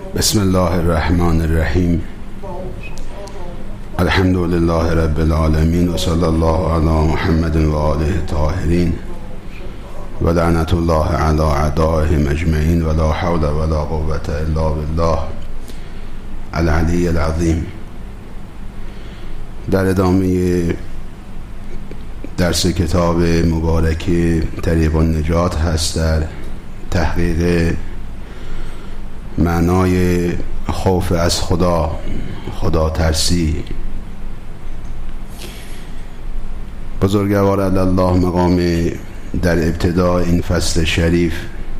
بسم الله الرحمن الرحیم. الحمد لله رب العالمین و صلی الله علی محمد و آله الطاهرین و لعنت الله علی اعدائهم اجمعین و لا حول ولا قوة الا بالله العلی العظیم. در ادامه درس کتاب مبارک طریق النجات هست در تحقیق معنای خوف از خدا ترسی. بزرگوار الله مقام در ابتدا این فصل شریف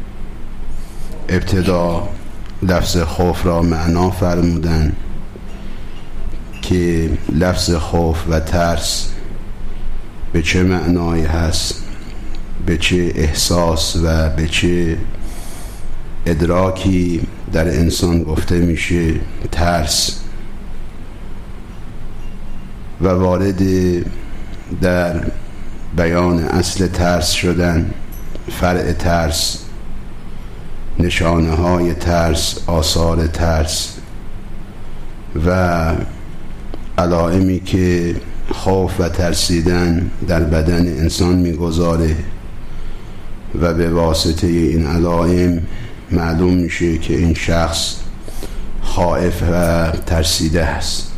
ابتدا لفظ خوف را معنا فرمودن که لفظ خوف و ترس به چه معنایی هست، به چه احساس و به چه ادراکی در انسان گفته میشه ترس، و وارد در بیان اصل ترس شدن، فرع ترس، نشانه های ترس، آثار ترس و علائمی که خوف و ترسیدن در بدن انسان میگذاره و به واسطه این علائم معلوم میشه که این شخص خائف و ترسیده است.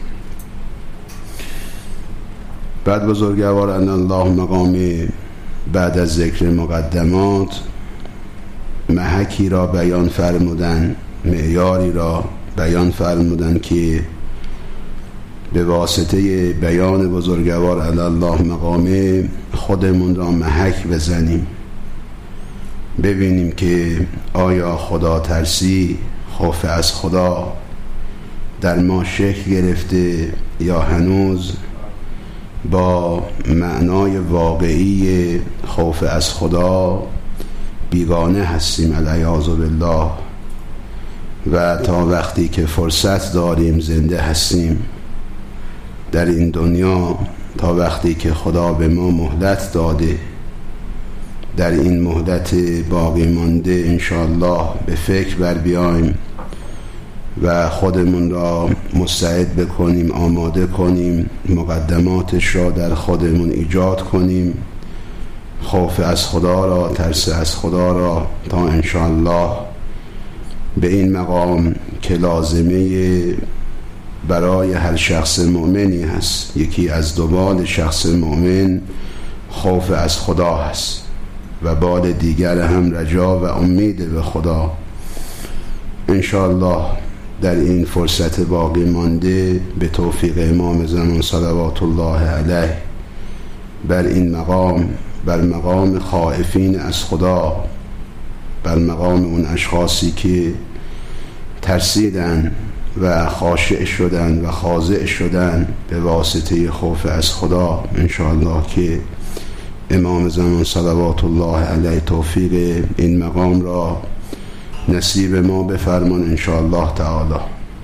بعد بزرگوار الله مقام بعد از ذکر مقدمات محکی را بیان فرمودن، معیاری را بیان فرمودن که به واسطه بیان بزرگوار الله مقام خودمون را محک بزنیم، ببینیم که آیا خدا ترسی، خوف از خدا در ما شکل گرفته یا هنوز با معنای واقعی خوف از خدا بیگانه هستیم العیاذ بالله. و تا وقتی که فرصت داریم زنده هستیم در این دنیا، تا وقتی که خدا به ما مهلت داده، در این مهلت باقی مانده انشاءالله به فکر بر بیایم و خودمون را مستعد بکنیم، آماده کنیم، مقدماتش را در خودمون ایجاد کنیم، خوف از خدا را، ترس از خدا را، تا انشاءالله به این مقام که لازمه برای هر شخص مؤمنی هست، یکی از دوبال شخص مؤمن خوف از خدا هست و بال دیگر هم رجا و امید به خدا. انشاءالله در این فرصت باقی مانده به توفیق امام زمان صلوات الله علیه بر این مقام، بر مقام خائفین از خدا، بر مقام اون اشخاصی که ترسیدن و خاشع شدن و خاضع شدن به واسطه خوف از خدا، انشاءالله که امام زمان صلوات الله علیه توفیق این مقام را نصیب ما بفرمان انشاءالله تعالی.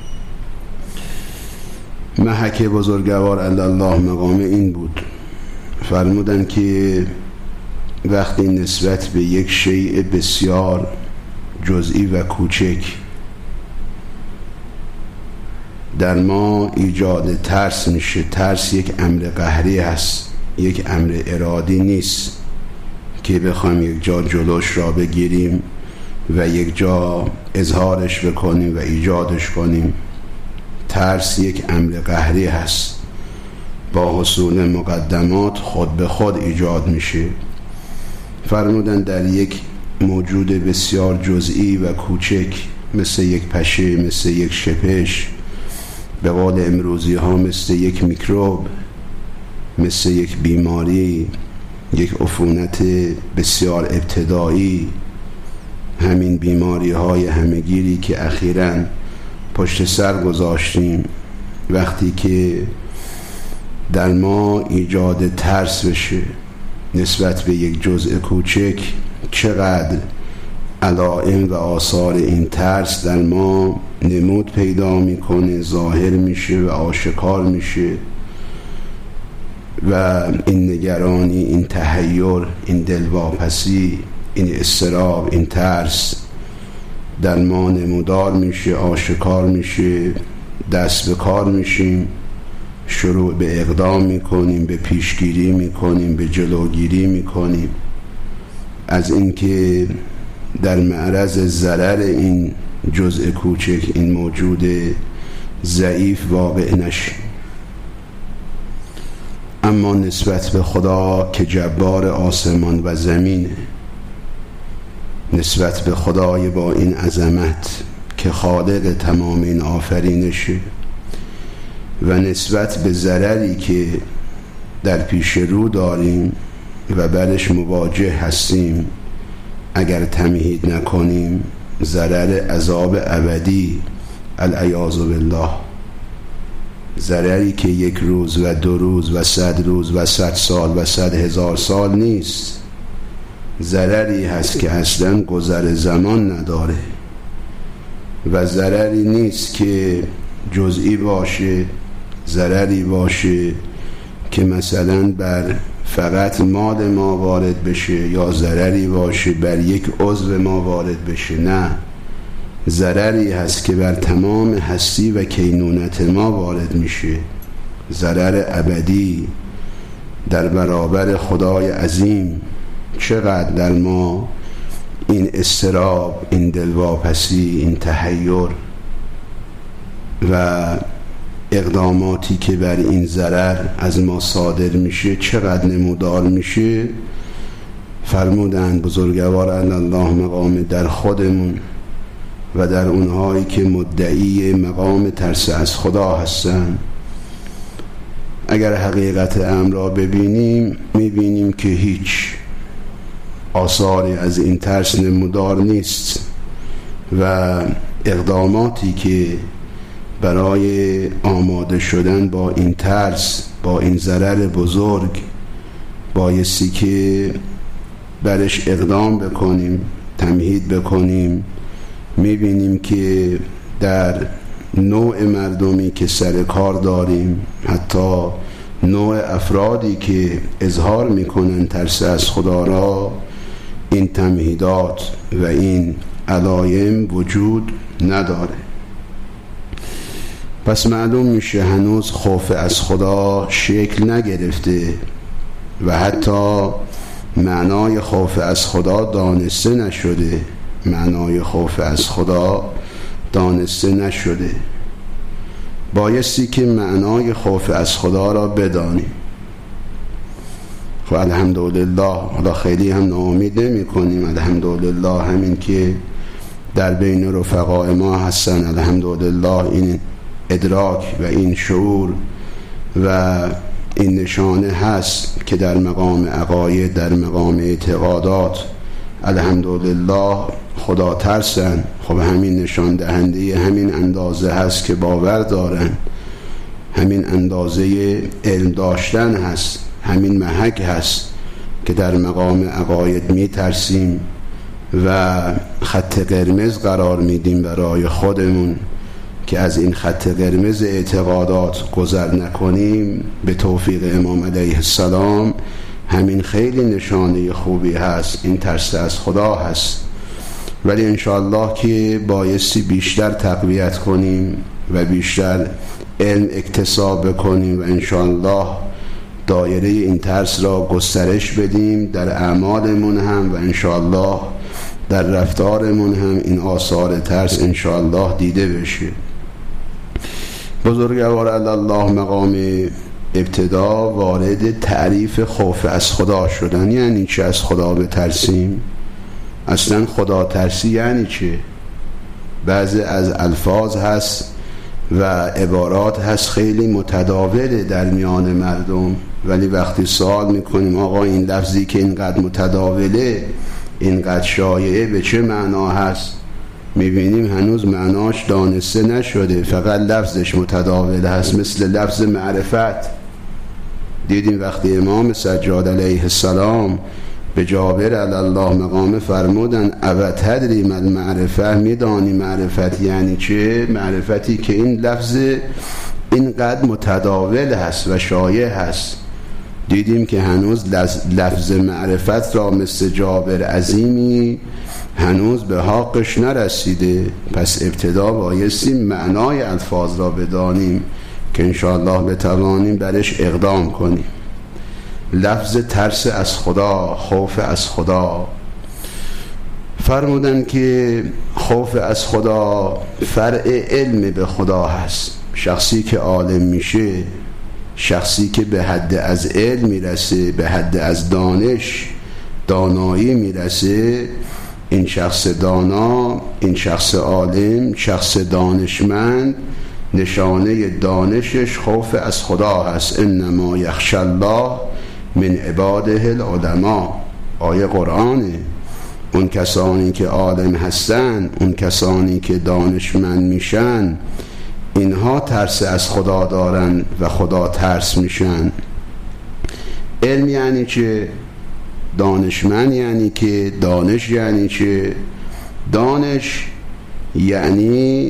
محک بزرگوار الله مقام این بود، فرمودن که وقتی نسبت به یک شیء بسیار جزئی و کوچک در ما ایجاد ترس میشه، ترس یک امر قهری هست، یک امر ارادی نیست که بخوایم یک جا جلوش را بگیریم و یک جا اظهارش بکنیم و ایجادش کنیم. ترس یک امر قهری هست، با حصول مقدمات خود به خود ایجاد میشه. فرمودن در یک موجود بسیار جزئی و کوچک مثل یک پشه، مثل یک شپش، به قول امروزی ها مثل یک میکروب، مثل یک بیماری، یک عفونت بسیار ابتدایی، همین بیماری های همگیری که اخیراً پشت سر گذاشتیم، وقتی که در ما ایجاد ترس بشه نسبت به یک جزء کوچک، چقدر علائم و آثار این ترس در ما نمود پیدا میکنه، ظاهر میشه و آشکار میشه و این نگرانی، این تحیر، این دلواپسی، این اضطراب، این ترس در ما نمودار میشه، آشکار میشه، دست به کار میشیم، شروع به اقدام میکنیم، به پیشگیری میکنیم، به جلوگیری میکنیم از اینکه در معرض ضرر این جزء کوچک، این موجود ضعیف واقع نشیم. اما نسبت به خدا که جبار آسمان و زمینه، نسبت به خدای با این عظمت که خالق تمام این آفرینشه و نسبت به ضرری که در پیش رو داریم و برش مواجه هستیم، اگر تمهید نکنیم ضرر عذاب ابدی العیاذ بالله، ضرری که 1 روز و 2 روز و 100 روز و 100 سال و 100,000 سال نیست، ضرری هست که اصلا گذر زمان نداره و ضرری نیست که جزئی باشه، ضرری باشه که مثلا بر فقط مال ما وارد بشه یا ضرری باشه بر یک عضو ما وارد بشه. نه، ضرری هست که بر تمام هستی و کینونت ما وارد میشه، ضرر ابدی در برابر خدای عظیم. چقدر در ما این اضطراب، این دلواپسی، این تحیر و اقداماتی که بر این ضرر از ما صادر میشه چقدر نمودار میشه. فرمودند بزرگوار الله مقام در خودمون و در اونهایی که مدعی مقام ترس از خدا هستن، اگر حقیقت امر را ببینیم میبینیم که هیچ آثاری از این ترس نمودار نیست و اقداماتی که برای آماده شدن با این ترس، با این ضرر بزرگ بایستی که برش اقدام بکنیم، تمهید بکنیم. میبینیم که در نوع مردمی که سر کار داریم، حتی نوع افرادی که اظهار میکنن ترس از خدا را، این تمهیدات و این علایم وجود نداره. پس معلوم میشه هنوز خوف از خدا شکل نگرفته و حتی معنای خوف از خدا دانسته نشده، معنای خوف از خدا دانسته نشده. بایستی که معنای خوف از خدا را بدانیم. خب الحمدلله، حالا خیلی هم ناامید نمی کنیم، الحمدلله همین که در بین رفقای ما هستن، الحمدلله این ادراک و این شعور و این نشانه هست که در مقام عقاید، در مقام اعتقادات الحمدلله خدا ترسن. خب همین نشان دهنده همین اندازه هست که باور دارن، همین اندازه علم داشتن هست، همین محک هست که در مقام عقاید می ترسیم و خط قرمز قرار میدیم برای خودمون که از این خط قرمز اعتقادات گذر نکنیم. به توفیق امام علیه السلام همین خیلی نشانه خوبی هست، این ترس از خدا هست. ولی انشاءالله که بایستی بیشتر تقویت کنیم و بیشتر علم اکتساب بکنیم و انشاءالله دایره این ترس را گسترش بدیم در اعمالمون هم و انشاءالله در رفتارمون هم این آثار ترس انشاءالله دیده بشه. بزرگوار الله مقام ابتدا وارد تعریف خوف از خدا شدن. یعنی چه از خدا بترسیم؟ اصلا خدا ترسی یعنی چه؟ بعضی از الفاظ هست و عبارات هست خیلی متداوله در میان مردم، ولی وقتی سوال میکنیم آقا این لفظی که اینقدر متداوله، اینقدر شایعه، به چه معنا هست؟ میبینیم هنوز معناش دانسته نشده، فقط لفظش متداول هست، مثل لفظ معرفت. دیدیم وقتی امام سجاد علیه السلام به جابر علی الله مقام فرمودن او تدری ما المعرفه، میدانی معرفت یعنی چه؟ معرفتی که این لفظ اینقدر متداول هست و شایع هست. دیدیم که هنوز لفظ معرفت را مثل جابر عظیمی هنوز به حقش نرسیده، پس ابتدا بایستی معنای الفاظ را بدانیم که انشاءالله بتوانیم برش اقدام کنیم. لفظ ترس از خدا، خوف از خدا، فرمودن که خوف از خدا فرع علم به خدا هست. شخصی که عالم میشه، شخصی که به حد از علم میرسه، به حد از دانایی میرسه، این شخص دانا، این شخص عالم، شخص دانشمند، نشانه دانشش خوف از خدا هست. انما یخشی الله من عباده العلماء، آیه قرآنه. اون کسانی که عالم هستن، اون کسانی که دانشمند میشن، اینها ترس از خدا دارن و خدا ترس میشن. علم یعنی چه؟ دانشمند یعنی که؟ دانش یعنی چه؟ دانش یعنی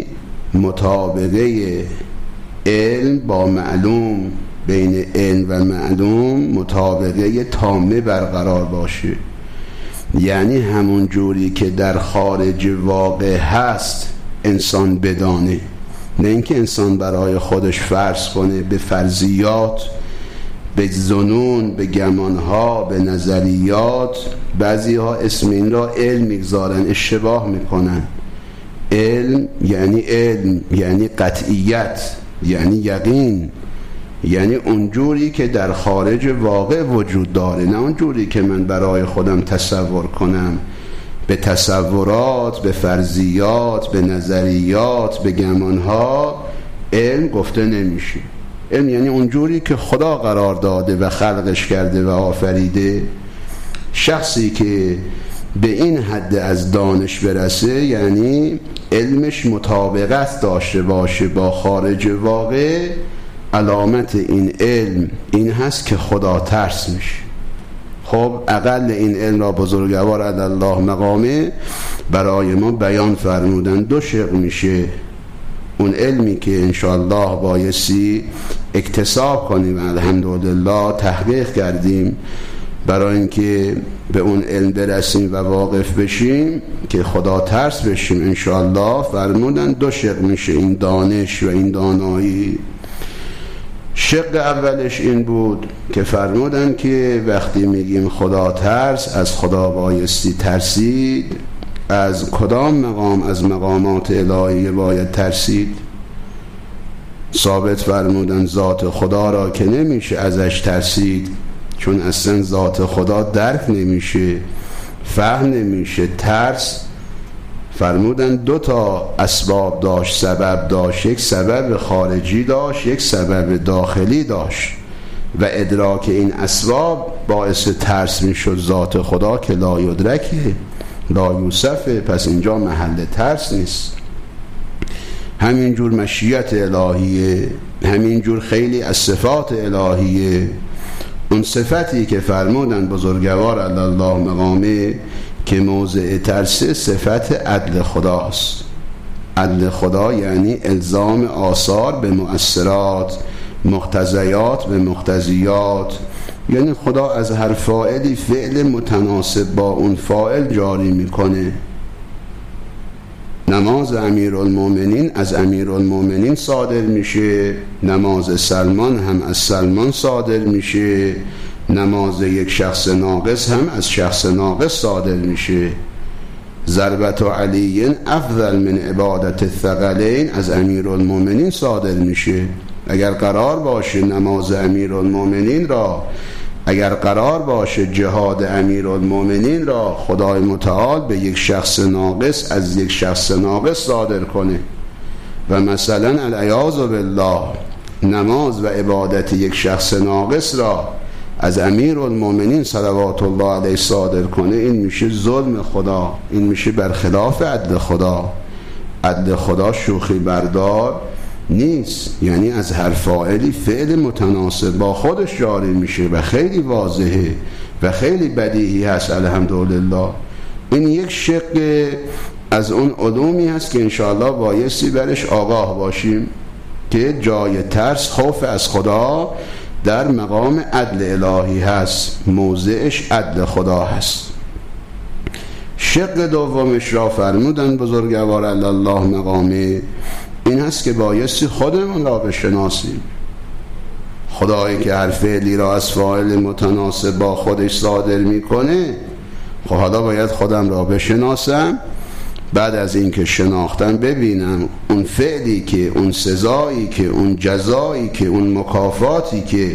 مطابقه علم با معلوم، بین علم و معلوم مطابقه تامه برقرار باشه. یعنی همون جوری که در خارج واقع هست انسان بدانه، نه اینکه انسان برای خودش فرض کنه به فرضیات، به ظنون، به گمانها، به نظریات. بعضی ها اسم این را علم میگذارن، اشتباه میکنن. علم یعنی قطعیت، یعنی یقین، یعنی اونجوری که در خارج واقع وجود داره، نه اونجوری که من برای خودم تصور کنم. به تصورات، به فرضیات، به نظریات، به گمانها علم گفته نمیشه. علم یعنی اونجوری که خدا قرار داده و خلقش کرده و آفریده. شخصی که به این حد از دانش برسه، یعنی علمش مطابقت داشته باشه با خارج واقع. علامت این علم این هست که خدا ترس میشه. خب اقل این علم را بزرگوار الله مقامه برای ما بیان فرمودن. دو شق میشه اون علمی که انشاءالله بایستی اکتساب کنیم، الحمدلله تحقیق کردیم برای اینکه به اون علم برسیم و واقف بشیم که خدا ترس بشیم. انشاءالله فرمودن دو شق میشه این دانش و این دانایی. شق اولش این بود که فرمودن که وقتی میگیم خدا ترس، از خدا بایستی ترسید. از کدام مقام از مقامات الهی باید ترسید؟ ثابت فرمودن ذات خدا را که نمیشه ازش ترسید، چون اصلا ذات خدا درک نمیشه، فهم نمیشه. ترس فرمودن دو تا اسباب داشت، سبب داشت. یک سبب خارجی داشت، یک سبب داخلی داشت و ادراک این اسباب باعث ترس میشد. ذات خدا که لا یدرکه، لا یوصفه، پس اینجا محل ترس نیست. همینجور مشیت الهیه، همینجور خیلی از صفات الهیه. اون صفتی که فرمودن بزرگوار الله مقامه که موضع ترس صفت عدل خداست. عدل خدا یعنی الزام آثار به مؤثرات، مقتضیات به مقتضیات. یعنی خدا از هر فاعلی فعل متناسب با اون فاعل جاری میکنه. نماز امیرالمومنین از امیرالمومنین صادر میشه، نماز سلمان هم از سلمان صادر میشه، نماز یک شخص ناقص هم از شخص ناقص صادر میشه. ضربت علی افضل من عبادت الثقلین از امیرالمومنین صادر میشه. اگر قرار باشه نماز امیرالمومنین را، اگر قرار باشه جهاد امیرالمومنین را خدای متعال به یک شخص ناقص از یک شخص ناقص صادر کنه و مثلا العیاذ بالله نماز و عبادت یک شخص ناقص را از امیرالمومنین صلوات الله علیه صادر کنه، این میشه ظلم خدا، این میشه برخلاف عدل خدا. عدل خدا شوخی بردار نیست، یعنی از هر فاعلی فعل متناسب با خودش جاری میشه و خیلی واضحه و خیلی بدیهی هست. الحمدلله این یک شق از اون علومی هست که انشاءالله بایستی برش آگاه باشیم که جای ترس، خوف از خدا در مقام عدل الهی هست، موضعش عدل خدا هست. شق دومش را فرمودن بزرگوار الله مقامه، این هست که بایستی خودمون را بشناسیم. خدایی که هر فعلی را از فاعل متناسب با خودش صادر میکنه، خب حالا باید خودم را بشناسم. بعد از این که شناختم ببینم اون فعلی که، اون سزایی که، اون جزایی که، اون مکافاتی که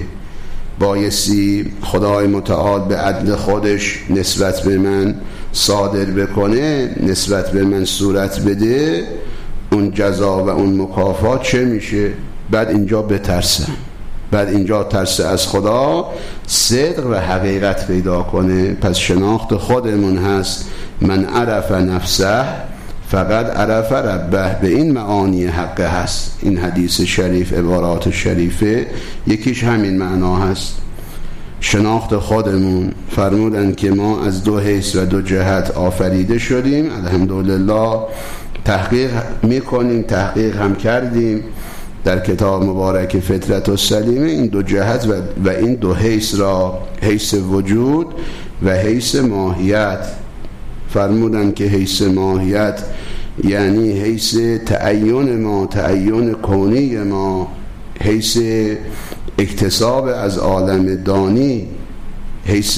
بایستی خدای متعال به عدل خودش نسبت به من صادر بکنه، نسبت به من صورت بده، اون جزا و اون مکافات چه میشه. بعد اینجا بترسم، بعد اینجا ترس از خدا صدق و حقیقت پیدا کنه. پس شناخت خودمون هست من عرف نفسه فقط عرف ربه، به این معانی حق هست. این حدیث شریف، عبارات شریفه یکیش همین معنا هست. شناخت خودمون، فرمودن که ما از دو حیث و دو جهت آفریده شدیم. الحمدلله تحقیق میکنیم، تحقیق هم کردیم در کتاب مبارک فطرت السلیمه، این دو جهت و این دو حیث را، حیث وجود و حیث ماهیت. فرمودن که حیث ماهیت یعنی حیث تعین ما، تعین کونی ما، حیث اکتساب از عالم دانی، حیث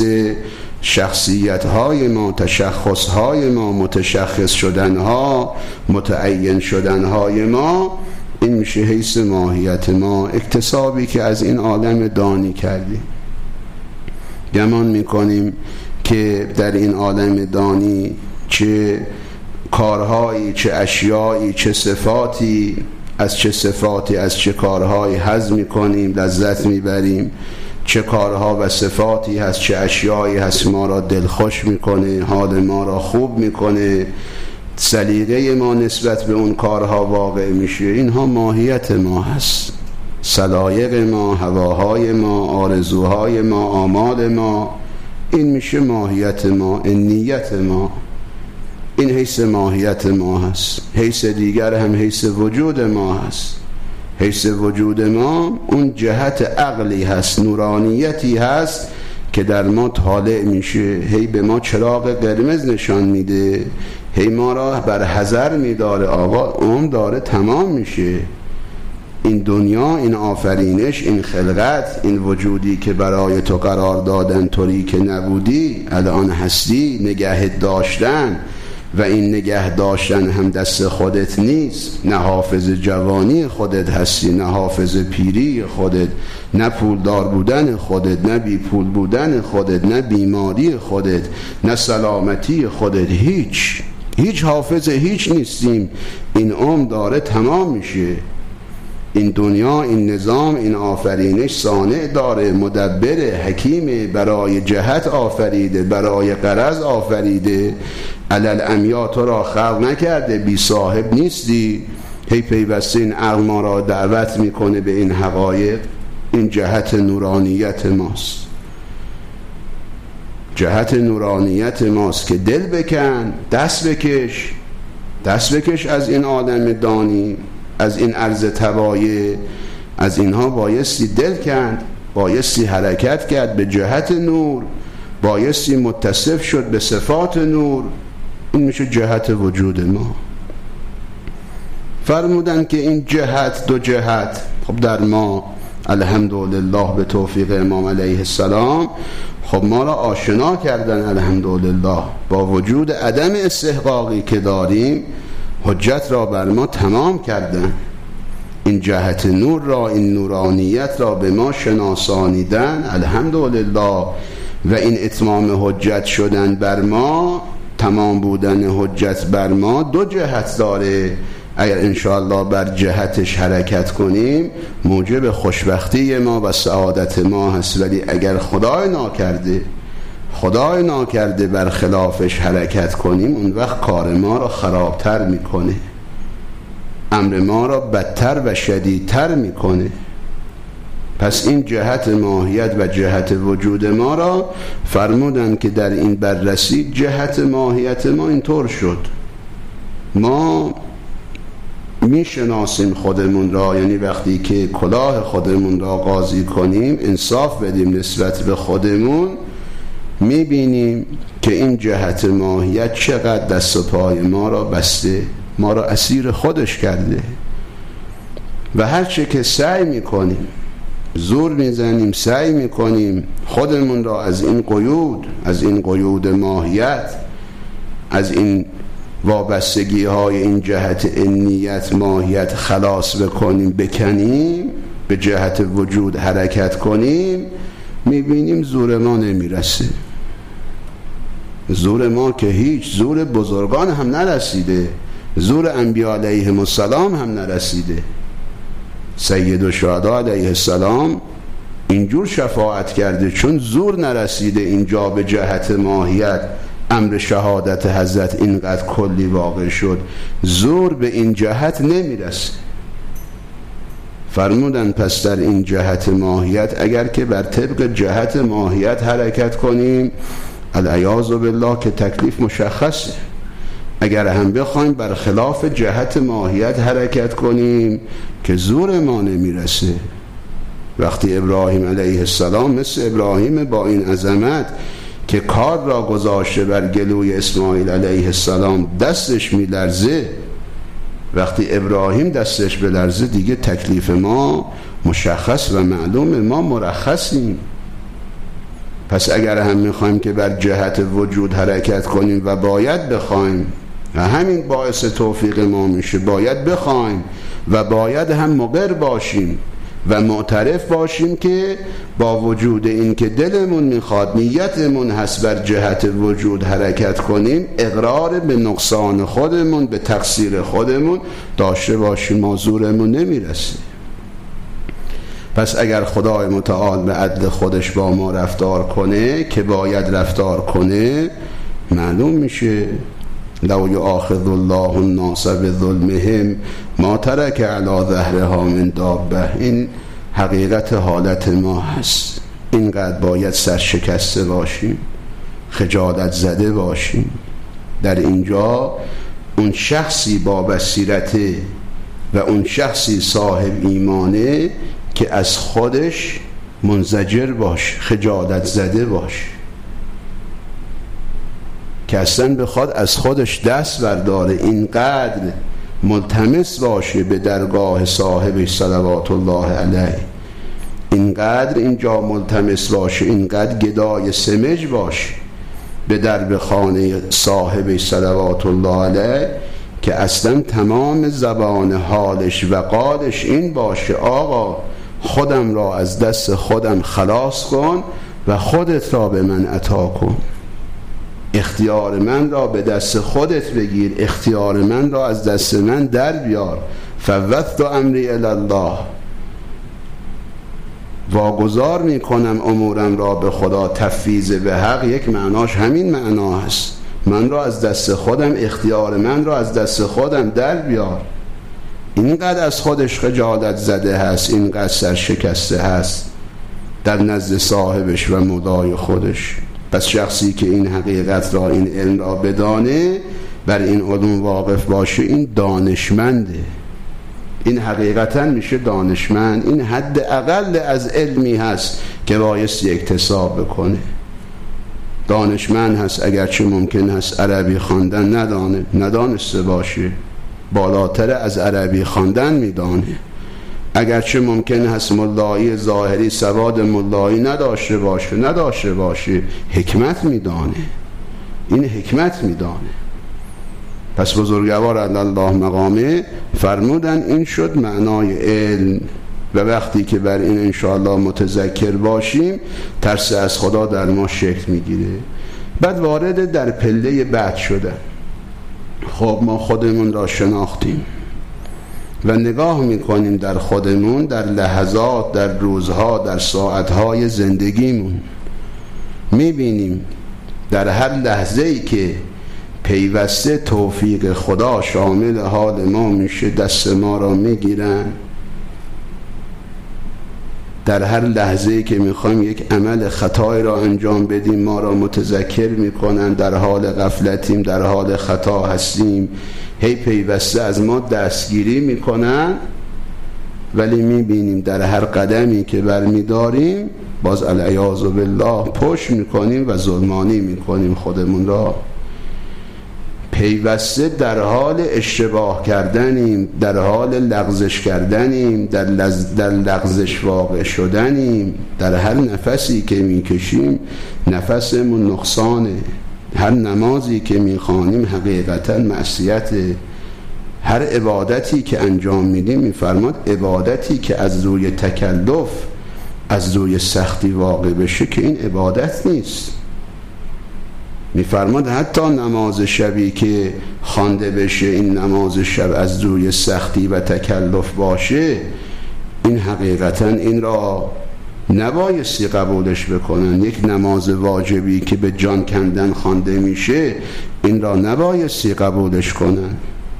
شخصیت های ما، تشخص های ما، متشخص شدن ها، متعین شدن های ما، این میشه حیث ماهیت ما، اکتسابی که از این عالم دانی کردیم. گمان میکنیم که در این عالم دانی چه کارهایی، چه اشیایی، چه صفاتی، از چه صفاتی، از چه کارهایی حظ میکنیم، لذت میبریم، چه کارها و صفاتی هست، چه اشیایی هست ما را دلخوش میکنه، حال ما را خوب میکنه، سلیقه ما نسبت به اون کارها واقع میشه. اینها ماهیت ما هست، سلایق ما، هواهای ما، آرزوهای ما، آمال ما، این میشه ماهیت ما، این نیت ما. این حیث ماهیت ما هست. حیث دیگر هم حیث وجود ما هست. حیث وجود ما اون جهت عقلی هست، نورانیتی هست که در ما طالع میشه، هی به ما چراغ قرمز نشان میده، هی ما را بر حذر میداره. آقا عمر داره تمام میشه، این دنیا، این آفرینش، این خلقت، این وجودی که برای تو قرار دادن طوری که نبودی الان هستی، نگه داشتن و این نگه داشتن هم دست خودت نیست. نه حافظ جوانی خودت هستی، نه حافظ پیری خودت، نه پولدار بودن خودت، نه بی پول بودن خودت، نه بیماری خودت، نه سلامتی خودت، هیچ حافظ هیچ نیستیم. این عمر داره تمام میشه. این دنیا، این نظام، این آفرینش صانع داره، مدبر، حکیم، برای جهت آفریده، برای غرض آفریده. علل عمیا تو را خلق نکرده، بی صاحب نیستی. هی پیوسته این عقل ما را دعوت میکنه به این حقایق. این جهت نورانیت ماست، جهت نورانیت ماست که دل بکن، دست بکش از این آدم دانی، از این عرض توایه، از اینها بایستی دل کند، بایستی حرکت کرد به جهت نور، بایستی متصف شد به صفات نور. این میشه جهت وجود ما. فرمودن که این جهت، دو جهت، خب در ما الحمدلله به توفیق امام علیه السلام خب ما را آشنا کردن الحمدلله با وجود عدم استحقاقی که داریم، حجت را بر ما تمام کردن. این جهت نور را، این نورانیت را به ما شناسانیدن الحمدلله. و این اتمام حجت شدن بر ما، تمام بودن حجت بر ما دو جهت داره. اگر انشاءالله بر جهتش حرکت کنیم موجب خوشبختی ما و سعادت ما هست. ولی اگر خدای ناکرده بر خلافش حرکت کنیم، اون وقت کار ما را خرابتر میکنه، امر ما را بدتر و شدیدتر میکنه. پس این جهت ماهیت و جهت وجود ما را فرمودن که در این بررسی جهت ماهیت ما اینطور شد. ما میشناسیم خودمون را، یعنی وقتی که کلاه خودمون را قاضی کنیم، انصاف بدیم نسبت به خودمون، میبینیم که این جهت ماهیت چقدر دست و پای ما را بسته، ما را اسیر خودش کرده و هرچه که سعی میکنیم، زور میزنیم، سعی میکنیم خودمون را از این قیود ماهیت، از این وابستگی های این جهت انیت ماهیت خلاص بکنیم، بکنیم، به جهت وجود حرکت کنیم، میبینیم زور ما نمیرسه. زور ما که هیچ، زور بزرگان هم نرسیده، زور انبیاء علیهم السلام هم نرسیده. سید الشهدا علیه السلام اینجور شفاعت کرده چون زور نرسیده اینجا به جهت ماهیت امر شهادت حضرت اینقدر کلی واقع شد، زور به این جهت نمیرسه. فرمودن پس در این جهت ماهیت اگر که بر طبق جهت ماهیت حرکت کنیم، العیاذ بالله که تکلیف مشخصه. اگر هم بخوایم بر خلاف جهت ماهیت حرکت کنیم که زور ما نمیرسه. وقتی ابراهیم علیه السلام مثل ابراهیم با این عظمت که کار را گذاشته بر گلوی اسماعیل علیه السلام دستش میلرزه، وقتی ابراهیم دستش بلرزه دیگه تکلیف ما مشخص و معلوم، ما مرخصیم. پس اگر هم میخوایم که بر جهت وجود حرکت کنیم و باید بخوایم و همین باعث توفیق ما میشه، باید بخوایم و باید هم مقر باشیم و معترف باشیم که با وجود این که دلمون میخواد، نیتمون هست بر جهت وجود حرکت کنیم، اقرار به نقصان خودمون، به تقصیر خودمون داشته باشیم، ما زورمون نمیرسه. پس اگر خدای متعال به عدل خودش با ما رفتار کنه که باید رفتار کنه، معلوم میشه لو یؤاخذ الله الناس بظلمهم ما ترک علی ظهرها من دابه. این حقیقت حالت ما هست. اینقدر باید سرشکسته باشیم، خجالت زده باشیم. در اینجا اون شخصی با بصیرته و اون شخصی صاحب ایمانه که از خودش منزجر باشه، خجالت زده باشه، که اصلا بخواد از خودش دست برداره، اینقدر ملتمس باشه به درگاه صاحبش صلوات الله علیه، اینقدر اینجا ملتمس باشه، اینقدر گدای سمج باشه به درب خانه صاحبش صلوات الله علیه که اصلا تمام زبان حالش و قالش این باشه آقا خودم را از دست خودم خلاص کن و خودت را به من عطا کن، اختیار من را به دست خودت بگیر، اختیار من را از دست من در بیار. فوضت امری الی الله، واگذار میکنم امورم را به خدا، تفویض به حق یک معناش همین معنا هست، من را از دست خودم، اختیار من را از دست خودم در بیار. اینقدر از خودش خجالت زده هست، اینقدر سرشکسته هست در نزد صاحبش و مولای خودش. پس شخصی که این حقیقت را، این علم را بدانه، بر این علوم واقف باشه، این دانشمنده، این حقیقتا میشه دانشمند. این حد اقل از علمی هست که بایستی اکتساب بکنه. دانشمند هست اگرچه ممکن هست عربی خواندن ندانسته باشه، بالاتر از عربی خواندن میدانه. اگرچه ممکن هست ملایی ظاهری سواد ملایی نداشته باشه، حکمت میدانه، این حکمت میدانه. پس بزرگوار الله مقامه فرمودن این شد معنای علم. و وقتی که بر این انشاءالله متذکر باشیم، ترس از خدا در ما شکل میگیره. بعد وارد در پله بعد شدن. خب ما خودمون را شناختیم و نگاه میکنیم در خودمون، در لحظات، در روزها، در ساعتهای زندگیمون، میبینیم در هر لحظه‌ای که پیوسته توفیق خدا شامل حال ما میشه، دست ما را میگیرن. در هر لحظه‌ای که میخوایم یک عمل خطایی را انجام بدیم، ما را متذکر میکنن، در حال غفلتیم، در حال خطا هستیم، هی پیوسته از ما دستگیری میکنن. ولی میبینیم در هر قدمی که برمیداریم باز العیاذ بالله پشت میکنیم و ظلمانی میکنیم خودمون را. پیوسته در حال اشتباه کردنیم، در حال لغزش کردنیم، در لغزش واقع شدنیم. در هر نفسی که میکشیم نفسمون نقصانه، هر نمازی که میخوانیم حقیقتا معصیته، هر عبادتی که انجام میدیم میفرماد عبادتی که از روی تکلف، از روی سختی واقع بشه که این عبادت نیست. میفرماد حتی نماز شبی که خوانده بشه این نماز شب از روی سختی و تکلف باشه، این حقیقتا این را نبایستی قبولش بکنن. یک نماز واجبی که به جان کندن خوانده میشه این را نبایستی قبولش کنن.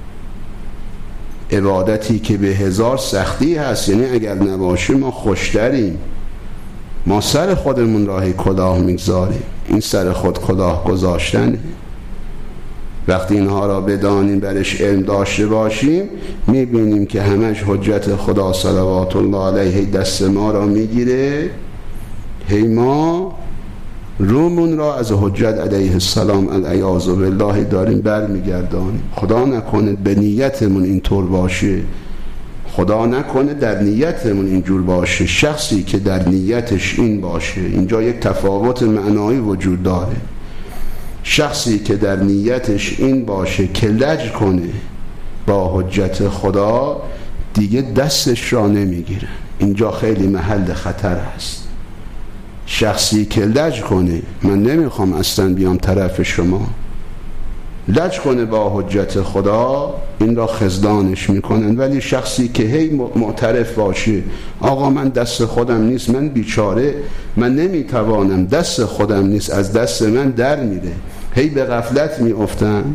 عبادتی که به هزار سختی هست، یعنی اگر نباشه ما خوشتریم، ما سر خودمون راهی کلاه میگذاریم. این سر خود کلاه گذاشتنه. وقتی اینها را بدانیم، برش علم داشته باشیم، میبینیم که همش حجت خدا صلوات الله علیه دست ما را میگیره، هی ما رومون را از حجت علیه السلام العیاذ بالله داریم برمیگردانیم. خدا نکنه به نیتمون اینطور باشه، خدا نکنه در نیتمون اینجور باشه. شخصی که در نیتش این باشه، اینجا یک تفاوت معنایی وجود داره. شخصی که در نیتش این باشه که لج کنه با حجت خدا، دیگه دستش را نمیگیرن. اینجا خیلی محل خطر است. شخصی که لج کنه، من نمیخوام اصلا بیام طرف شما، لج کنه با حجت خدا، این را خذلانش میکنن. ولی شخصی که هی معترف باشه آقا من دست خودم نیست، من بیچاره، من نمیتوانم، دست خودم نیست، از دست من در میره، هی به غفلت میافتم،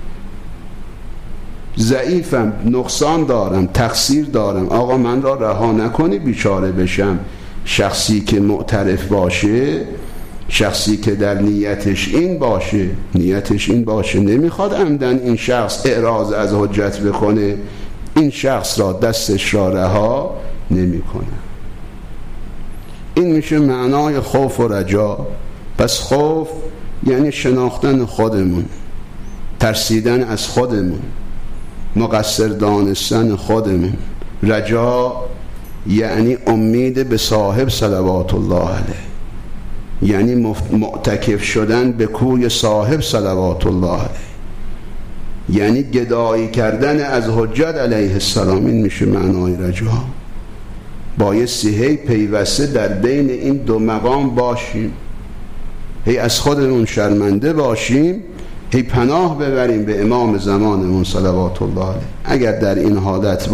ضعیفم، نقصان دارم، تقصیر دارم، آقا من را رها نکنی بیچاره بشم. شخصی که معترف باشه، شخصی که در نیتش این باشه، نیتش این باشه، نمیخواد عمدن این شخص اعراض از حجت بکنه، این شخص را دستش را رها نمیکنه. این میشه معنای خوف و رجا. پس خوف یعنی شناختن خودمون، ترسیدن از خودمون، مقصر دانستن خودمون. رجا یعنی امید به صاحب صلوات الله علیه، یعنی معتکف شدن به کوی صاحب صلوات الله علیه، یعنی گدایی کردن از حجت علیه السلام. این میشه معنای رجا. بایستی هی پیوسته در بین این دو مقام باشیم، هی از خودمون شرمنده باشیم، هی پناه ببریم به امام زمانمون صلوات الله علیه. اگر در این حالت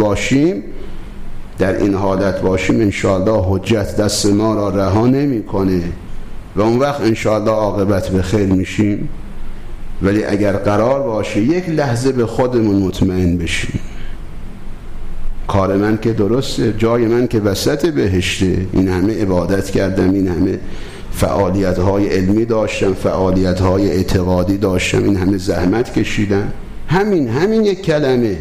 باشیم انشاءالله حجت دست ما را رها نمی کنه و اون وقت انشاءالله عاقبت به خیر میشیم. ولی اگر قرار باشه یک لحظه به خودمون مطمئن بشیم، کار من که درسته، جای من که وسط بهشته، این همه عبادت کردم، این همه فعالیت‌های علمی داشتم، فعالیت‌های اعتقادی داشتم، این همه زحمت کشیدم، همین یک کلمه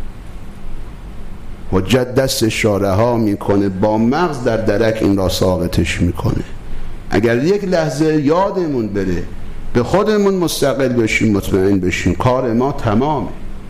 حجت دستش را رها میکنه، با مغز در درک این را ساقطش میکنه. اگر یک لحظه یادمون بره، به خودمون مستقل بشیم، مطمئن بشیم، کار ما تمامه.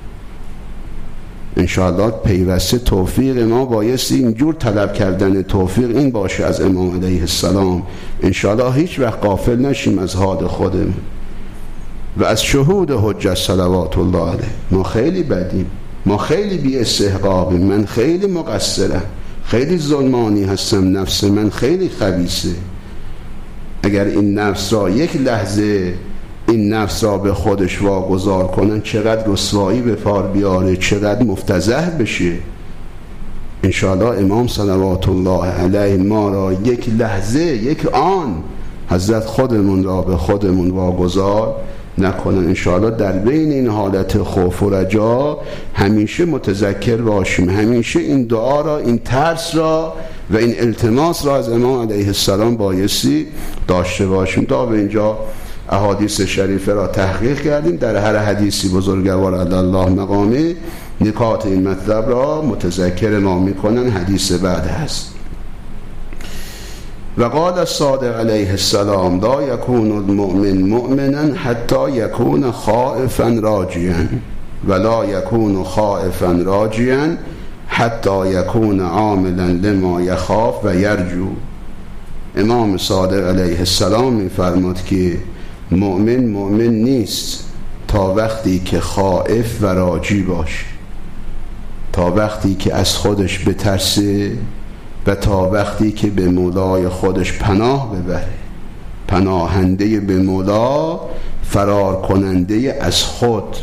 انشاءالله پیوسته توفیق ما بایستی اینجور طلب کردن توفیق این باشه از امام علیه السلام. انشاءالله هیچ وقت غافل نشیم از حال خودمون و از شهود حجت صلوات الله علیه. ما خیلی بدیم، ما خیلی بی استحقاقیم، من خیلی مقصرم، خیلی ظلمانی هستم، نفس من خیلی خبیثه. اگر این نفس را یک لحظه این نفس را به خودش واگذار کنن، چقدر رسوایی به پار بیاره، چقدر مفتضح بشه. انشاءالله امام صلوات الله علیه ما را یک لحظه، یک آن حضرت خودمون را به خودمون واگذار نکنن. انشاءالله در بین این حالت خوف و رجا همیشه متذکر باشیم، همیشه این دعا را، این ترس را و این التماس را از امام علیه السلام بایستی داشته باشیم. تا به اینجا احادیث شریفه را تحقیق کردیم. در هر حدیثی بزرگوار الله مقامه نکات این مطلب را متذکر ما میکنن. حدیث بعد هست. و قال الصادق علیه السلام لا یکون المؤمن مؤمنا حتی یکون خائفا راجیا ولا یکون خائفا راجیا حتی یکون عاملا لما یخاف و یرجو. امام صادق علیه السلام می‌فرماد که مؤمن نیست تا وقتی که خائف و راجی باشه، تا وقتی که از خودش بترسه و تا وقتی که به مولای خودش پناه ببره. پناهنده به مولا، فرار کننده از خود.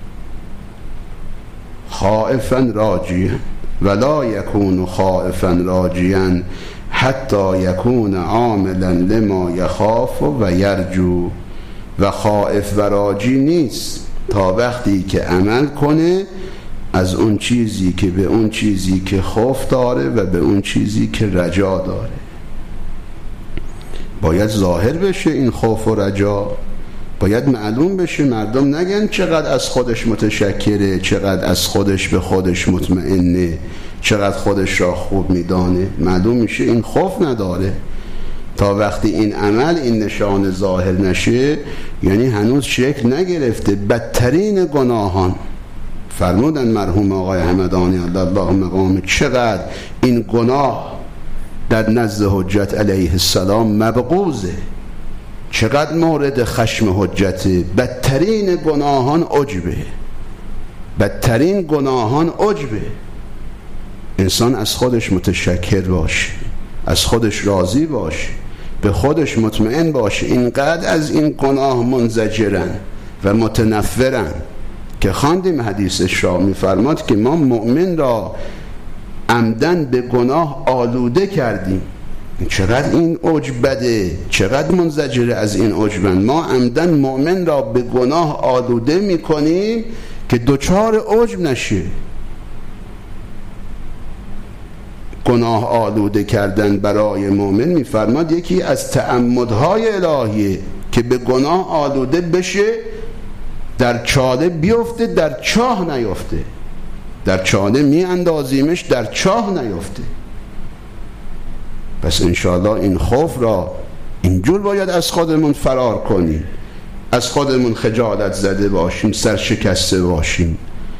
خائفا راجیا ولا یکون خائفا راجیا حتی یکون عاملا لما یخاف و یرجو. و خائف و راجی نیست تا وقتی که عمل کنه از اون چیزی که به اون چیزی که خوف داره و به اون چیزی که رجا داره. باید ظاهر بشه این خوف و رجا، باید معلوم بشه، مردم نگن چقدر از خودش متشکره، چقدر از خودش به خودش مطمئنه، چقدر خودش را خوب میدانه. معلوم میشه این خوف نداره. تا وقتی این عمل، این نشان ظاهر نشه، یعنی هنوز شکل نگرفته. بدترین گناهان، فرمودن مرحوم آقای همدانی الله مقام، چقدر این گناه در نزد حجت علیه السلام مبغوضه، چقدر مورد خشم حجته. بدترین گناهان عجبه، بدترین گناهان عجبه. انسان از خودش متشکر باشه، از خودش راضی باشه، به خودش مطمئن باشه. اینقدر از این گناه منزجرن و متنفرن که خواندیم حدیثش را، می‌فرماد که ما مؤمن را عمدن به گناه آلوده کردیم. چقدر این عجب بده، چقدر منزجره از این عجبن. ما عمدن مؤمن را به گناه آلوده می‌کنیم که دچار عجب نشه. گناه آلوده کردن برای مؤمن، می‌فرماد یکی از تعمدهای الهیه که به گناه آلوده بشه، در چاله بیفته در چاه نیفته. در چاله می اندازیمش در چاه نیفته. پس انشاءالله این خوف را اینجور باید از خودمون فرار کنیم، از خودمون خجالت زده باشیم، سرشکسته باشیم.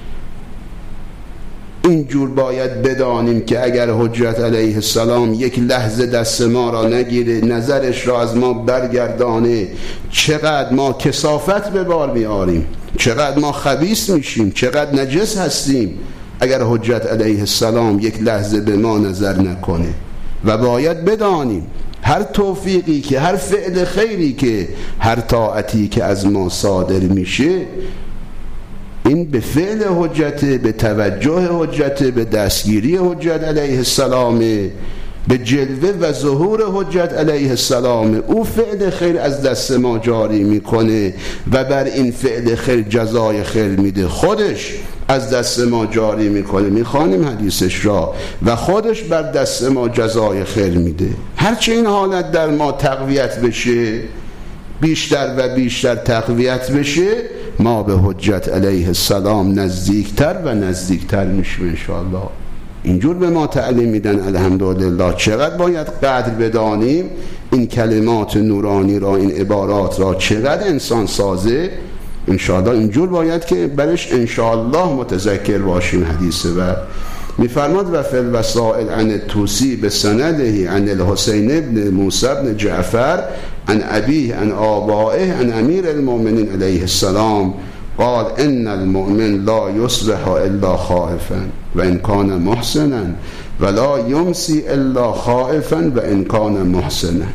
اینجور باید بدانیم که اگر حجت علیه السلام یک لحظه دست ما را نگیره، نظرش را از ما برگردانه، چقدر ما کثافت به بار میاریم، چقدر ما خبیث میشیم، چقدر نجس هستیم اگر حجت علیه السلام یک لحظه به ما نظر نکنه. و باید بدانیم هر توفیقی که، هر فعل خیری که، هر طاعتی که از ما صادر میشه، این به فعل حجت، به توجه حجت، به دستگیری حجت علیه السلام، به جلوه و ظهور حجت علیه السلام. او فعل خیر از دست ما جاری میکنه و بر این فعل خیر جزای خیر میده. خودش از دست ما جاری میکنه، میخوانیم حدیثش را، و خودش بر دست ما جزای خیر میده. هرچه این حالت در ما تقویت بشه، بیشتر و بیشتر تقویت بشه، ما به حجت علیه السلام نزدیکتر و نزدیکتر میشیم انشاءالله. اینجور به ما تعلیم میدن الحمدلله. چقدر باید قدر بدانیم این کلمات نورانی را، این عبارات را، چقدر انسان سازه. انشاءالله اینجور باید که برش انشاءالله متذکر باشیم. حدیث بعد میفرماد و فی الوسائل عن الطوسی بسنده عن الحسین ابن موسی ابن جعفر عن ابیه عن آبائه عن امیر المؤمنین علیه السلام قال ان المؤمن لا یصبح الا خائفا و ان کان محسنا ولا یمسی الا خائفا و ان کان محسنا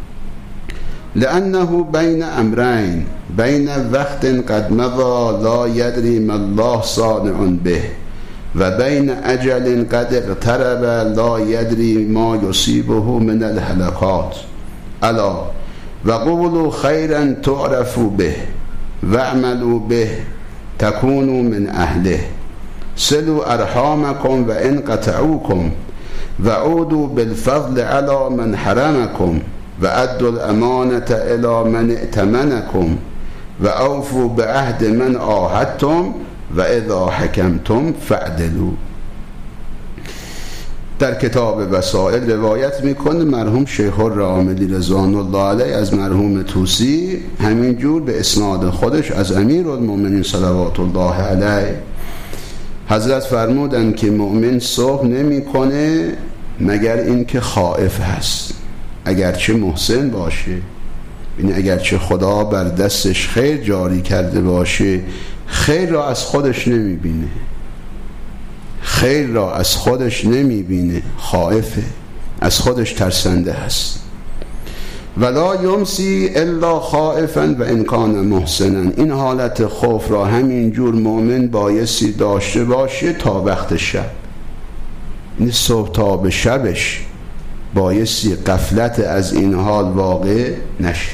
لانه بین امرین بین وقت قد مضى لا یدری ما الله صانع به و بین اجل قد اقترب لا یدری ما یصیبه من الهلکات الا و قولوا خیرا تعرفوا به واعملوا به تكونوا من اهله صلوا ارحامكم وان قطعوكم وعودوا بالفضل على من حرمكم وادوا الامانه الى من ائتمنكم واوفوا بعهد من عاهدتم و اذا حکمتم فعدلوا. در کتاب وسائل روایت میکنه مرحوم شیخ الراملی رضوان الله علیه از مرحوم طوسی همینجور به اسناد خودش از امیرالمومنین صلوات الله علیه حضرت فرمودن که مؤمن صبح نمیکنه مگر اینکه خائف هست، اگرچه محسن باشه، یعنی اگرچه خدا بر دستش خیر جاری کرده باشه خیر را از خودش نمیبینه، خیر را از خودش نمیبینه، خائفه، از خودش ترسنده هست. ولا یمسی الا خائفا و ان کان محسنا، این حالت خوف را همینجور مؤمن بایستی داشته باشه تا وقت شب، این صبح تا به شبش بایستی غفلت از این حال واقع نشه.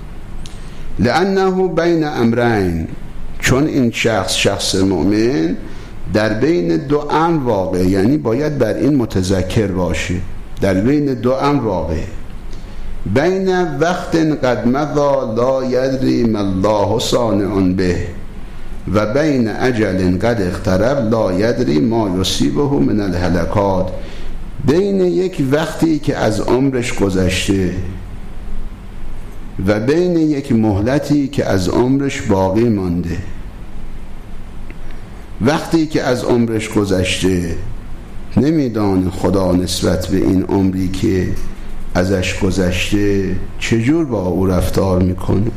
لانه بین امرین، چون این شخص مؤمن در بین دو امر واقع، یعنی باید بر این متذکر باشه، در بین دو امر واقع، بین وقت قد مضى لا یدری ما الله صانع به و بین اجل قد اقترب لا یدری ما یصیبه من الهلکات، بین یک وقتی که از عمرش گذشته و بین یک مهلتی که از عمرش باقی مانده. وقتی که از عمرش گذشته نمیدانه خدا نسبت به این عمری که ازش گذشته چجور با او رفتار میکنه.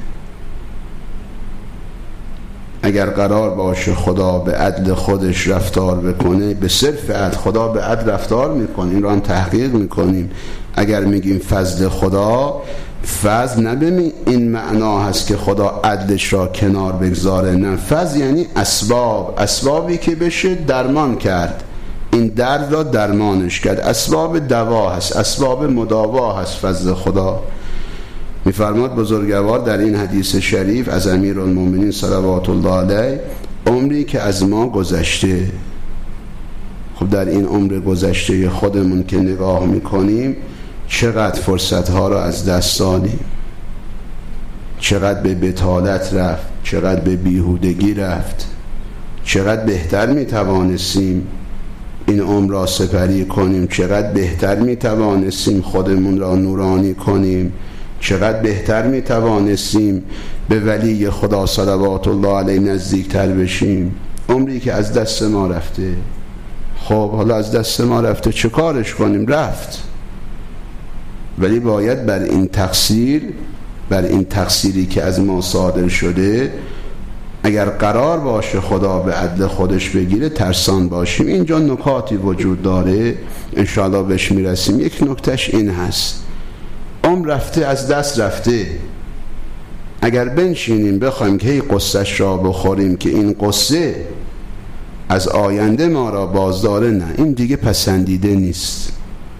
اگر قرار باشه خدا به عدل خودش رفتار بکنه، به صرف عدل خدا به عدل رفتار میکنه، این رو هم تحقیق میکنیم. اگر میگیم فضل خدا، فضل نه به این معنا هست که خدا عدلش را کنار بگذاره، نه، فضل یعنی اسبابی که بشه درمان کرد، این درد را درمانش کرد، اسباب دوا هست، اسباب مداوا هست فضل خدا. میفرماد بزرگوار در این حدیث شریف از امیرالمومنین صلوات الله علیه، عمری که از ما گذشته. خب در این عمر گذشته خودمون که نگاه میکنیم چقدر فرصتها را از دست دادیم، چقدر به بطالت رفت، چقدر به بیهودگی رفت، چقدر بهتر میتوانستیم این عمر را سپری کنیم، چقدر بهتر میتوانستیم خودمون را نورانی کنیم، چقدر بهتر میتوانستیم به ولی خدا صلوات الله علیه نزدیکتر بشیم. عمری که از دست ما رفته. خب حالا از دست ما رفته چه کارش کنیم؟ رفت، ولی باید بر این تقصیری که از ما صادر شده اگر قرار باشه خدا به عدل خودش بگیره ترسان باشیم. اینجا نکاتی وجود داره انشاءالله بهش میرسیم. یک نکتهش این هست، عمر رفته، از دست رفته، اگر بنشینیم بخوایم که هی قصهش را بخوریم که این قصه از آینده ما را بازداره، نه، این دیگه پسندیده نیست.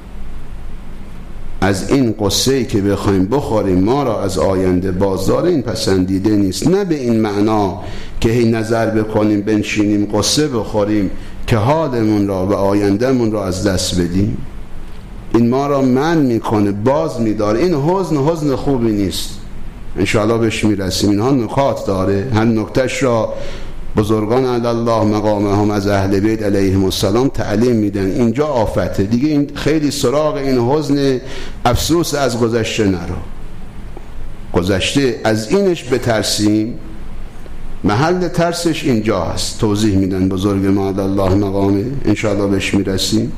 از این قصه‌ای که بخوایم بخوریم ما را از آینده بازداره، این پسندیده نیست. نه به این معنا که هی نظر بکنیم بنشینیم قصه بخوریم که حالمون را و آیندهمون را از دست بدیم. این ما را منع میکنه، باز میداره. این حزن خوبی نیست، انشاءالله بهش میرسیم. اینها نکات داره، هر نکتهش را بزرگان علی الله مقامهم از اهل بیت علیهم السلام تعلیم میدن. اینجا آفته دیگه، این خیلی سراغ این حزن افسوس از گذشته نرو. گذشته از اینش بترسیم، محل ترسش اینجا هست. توضیح میدن بزرگ ما علی الله مقامه، انشاءالله بهش میرسیم.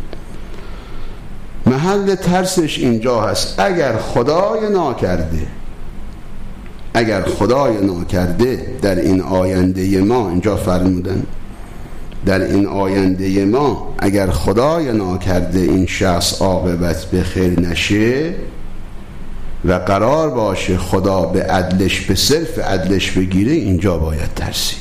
محل ترسش اینجا هست. اگر خدای ناکرده در این آینده ما، اینجا فرمودن در این آینده ما اگر خدای ناکرده این شخص عاقبت به خیر نشه و قرار باشه خدا به عدلش، به صرف عدلش بگیره، اینجا باید ترسید.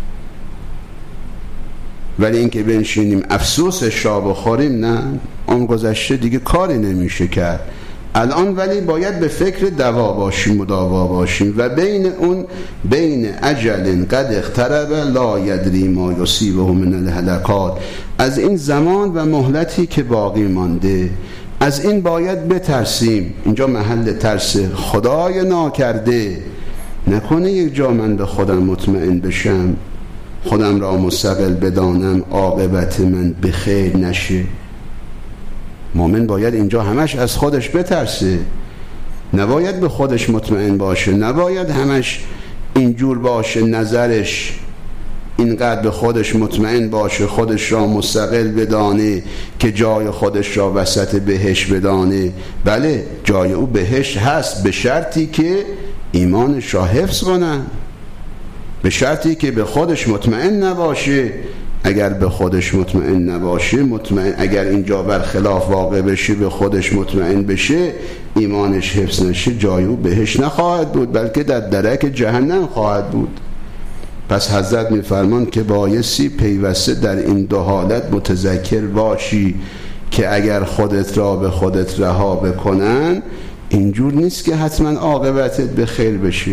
ولی اینکه بنشینیم افسوسش را بخوریم، نه، اون گذشته دیگه کاری نمیشه کرد الان. ولی باید به فکر دوا باشیم، مداوا باشیم. و بین اجل قد اقترب لا یدری ما یصیبه من الهلکات، از این زمان و مهلتی که باقی مانده، از این باید بترسیم. اینجا محل ترس. خدای ناکرده نکنه یک جا من به خودم مطمئن بشم، خودم را مستقل بدانم، عاقبت من به خیر نشه. مؤمن باید اینجا همش از خودش بترسه، نباید به خودش مطمئن باشه، نباید همش اینجور باشه، نظرش اینقدر به خودش مطمئن باشه، خودش را مستقل بدانه که جای خودش را وسط بهشت بدانه. بله جای او بهشت هست، به شرطی که ایمانش را حفظ کنه، به شرطی که به خودش مطمئن نباشه. اگر به خودش مطمئن نباشه، اگر اینجا برخلاف واقع بشه، به خودش مطمئن بشه، ایمانش حفظ نشه، جای او بهشت نخواهد بود، بلکه در درک جهنم خواهد بود. پس حضرت میفرمان که بایستی پیوسته در این دو حالت متذکر باشی که اگر خودت را به خودت رها بکنن، اینجور نیست که حتما عاقبتت به خیر بشه.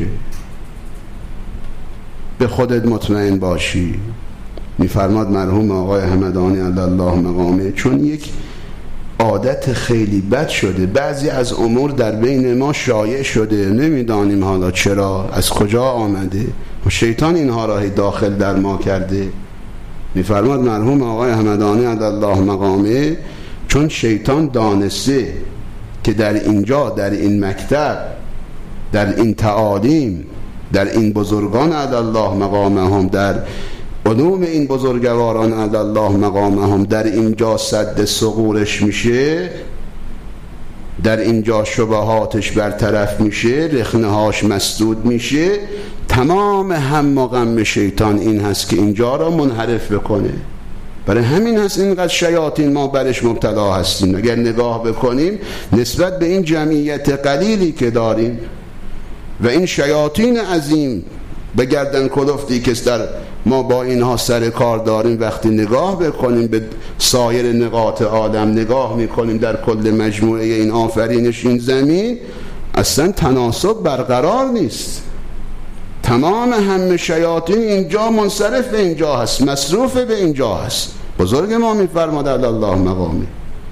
به خودت مطمئن باشی. میفرماد مرحوم آقای همدانی علی الله مقامه، چون یک عادت خیلی بد شده، بعضی از امور در بین ما شایع شده، نمیدانیم حالا چرا، از کجا آمده، شیطان اینها را داخل در ما کرده. میفرماد مرحوم آقای همدانی علی الله مقامه، چون شیطان دانسته که در اینجا، در این مکتب، در این تعالیم، در این بزرگان علی الله مقامهم، در علوم این بزرگواران علی الله مقامهم، در اینجا سد ثغورش میشه، در اینجا شبهاتش برطرف میشه، رخنه‌هاش مسدود میشه. تمام هم و غم شیطان این هست که اینجا را منحرف بکنه. برای همین هست اینقدر شیاطین ما برش مبتلا هستیم. اگر نگاه بکنیم نسبت به این جمعیت قلیلی که داریم و این شیاطین عظیم به گردن کلفتی که در ما با اینها سر کار داریم، وقتی نگاه بکنیم به سایر نقاط عالم، نگاه میکنیم در کل مجموعه این آفرینش این زمین، اصلا تناسب برقرار نیست. تمام همه شیاطین اینجا منصرف به اینجا هست، مصروف به اینجا هست. بزرگ ما میفرماد علی الله مقامه،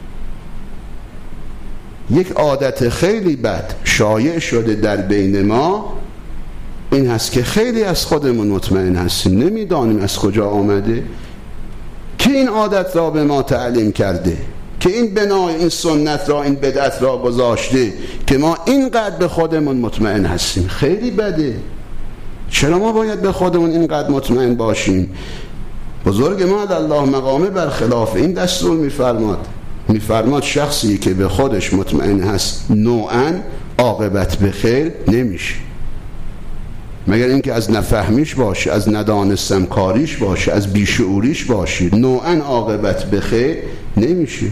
یک عادت خیلی بد شایع شده در بین ما، این هست که خیلی از خودمون مطمئن هستیم، نمیدانیم از کجا آمده، که این عادت را به ما تعلیم کرده، که این بنای این سنت را، این بدعت را گذاشته که ما اینقدر به خودمون مطمئن هستیم. خیلی بده. چرا ما باید به خودمون اینقدر مطمئن باشیم؟ بزرگ ما علی الله مقامه برخلاف این دستور میفرماد شخصی که به خودش مطمئن هست نوعاً عاقبت به خیر نمیشه، مگر اینکه از نفهمیش باشه، از ندانستم کاریش باشه، از بیشعوریش باشه، نوعاً عاقبت به خیر نمیشه.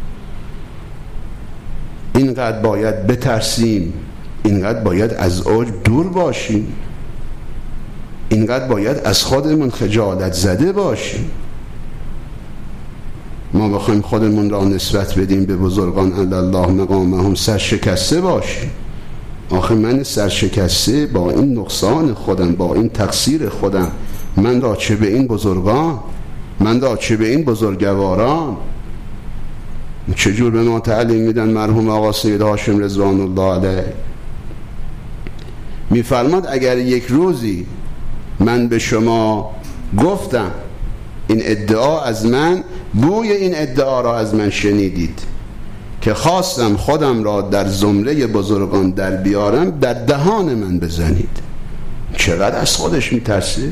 اینقدر باید بترسیم، اینقدر باید از عجب دور باشیم، اینقدر باید از خودمون خجالت زده باشیم. ما بخوایم خودمون را نسبت بدیم به بزرگان علی الله مقامهم سرشکسته باشیم. آخه من سرشکسته با این نقصان خودم، با این تقصیر خودم، من را چه به این بزرگان، من را چه به این بزرگواران. چجور به ما تعلیم میدن مرحوم آقا سید هاشم رضوان الله علیه؟ میفرماد اگر یک روزی من به شما گفتم این ادعا از من، بوی این ادعا را از من شنیدید که خواستم خودم را در زمره بزرگان در بیارم، در دهان من بزنید. چقدر از خودش میترسه؟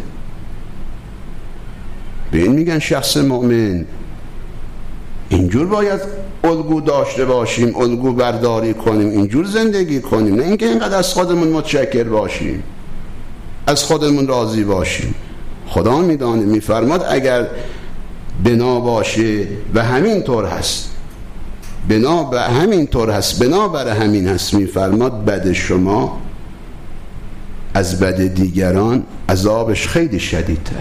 به این میگن شخص مؤمن. اینجور باید الگو داشته باشیم، الگو برداری کنیم، اینجور زندگی کنیم، نه اینکه اینقدر از خودمون متشکر باشیم، از خودمون راضی باشیم. خدا میدانه. میفرماد اگر بنا باشه و همین طور هست، بنابر همین هست، میفرماد بد شما از بد دیگران عذابش خیلی شدیدتره.